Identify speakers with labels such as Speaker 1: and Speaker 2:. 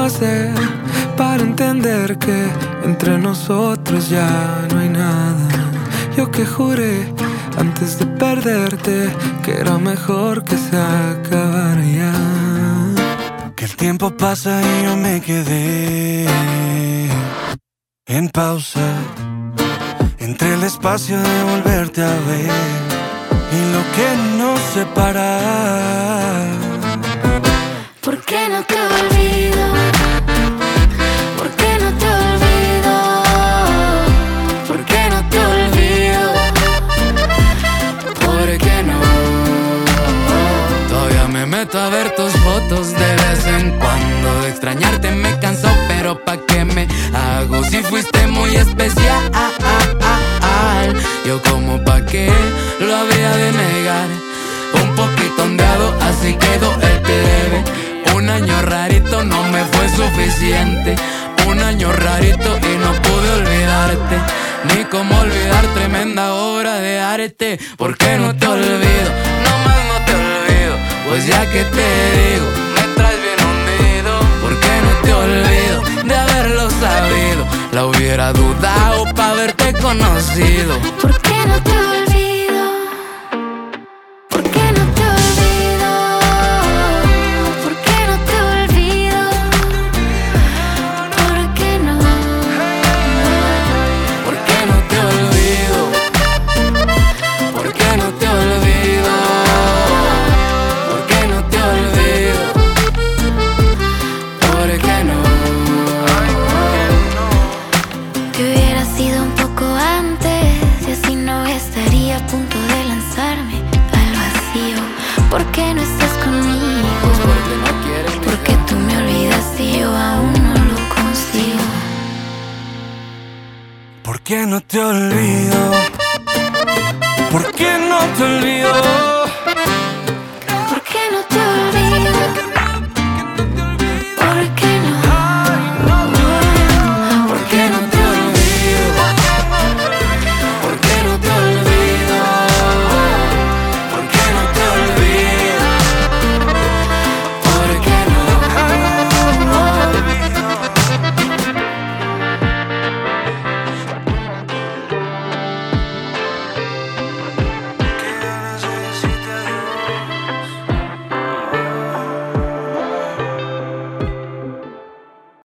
Speaker 1: hacer para entender que entre nosotros ya no hay nada? Yo que juré antes de perderte que era mejor que se acabara ya.
Speaker 2: Que el tiempo pasa y yo me quedé en pausa entre el espacio de volverte a ver y lo que nos separa.
Speaker 3: ¿Por qué no te olvido? ¿Por qué no te olvido? ¿Por qué no te olvido? ¿Por qué no?
Speaker 4: Todavía me meto a ver tus fotos de vez en cuando. De extrañarte me canso, pero ¿pa' qué me hago? Si fuiste muy especial, yo como pa' qué lo habría de negar. Un poquito ondeado, así quedó el plebe. Un año rarito no me fue suficiente. Un año rarito y no pude olvidarte. Ni cómo olvidar tremenda obra de arte. ¿Por qué no te olvido? No más no te olvido. Pues ya que te digo, me traes bien hundido. ¿Por qué no te olvido de haberlo sabido? La hubiera dudado pa' haberte conocido.
Speaker 3: ¿Por qué no te olvido? ¿Por qué no te olvido? ¿Por qué no te olvido? ¿Por qué no?
Speaker 4: ¿Por qué no te olvido? ¿Por qué no te olvido? ¿Por qué no te olvido? ¿Por qué no?
Speaker 3: Que hubiera sido un poco antes y así no estaría a punto de lanzarme al vacío. ¿Por qué no estás conmigo?
Speaker 4: Pues porque no quieres.
Speaker 3: Porque tú me olvidas y yo aún no lo consigo.
Speaker 2: ¿Por qué no te olvido? ¿Por qué no te olvido?